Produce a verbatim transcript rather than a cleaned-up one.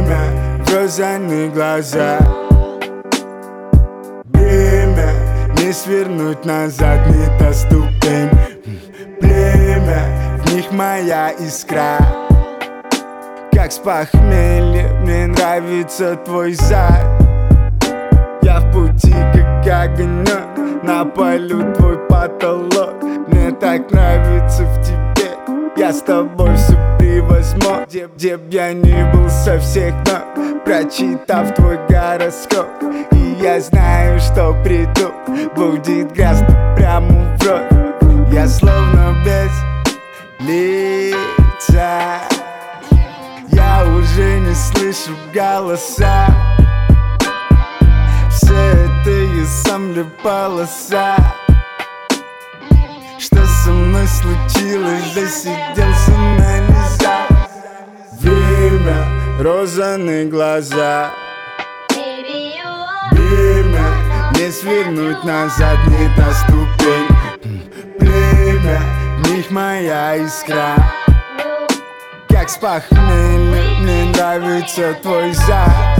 Время, розовые глаза. Время, не свернуть назад, не та ступень. Племя, в них моя искра. Как с похмелья, мне нравится твой зад. Я в пути, как огонек, напалю твой потолок. Мне так нравится в тебе, я с тобой все превозмог. Где, где б я ни был со всех ног, прочитав твой гороскоп. И я знаю, что приду, будет грязно прямо в рот. Я словно без лица, я уже не слышу голоса. Все это я сам для полоса. Что со мной случилось? Засиделся на низах. Время, розовые глаза. Время, не свернуть назад, не та ступень. Племя, в них моя искра. Как с похмелья, мне нравится твой зад.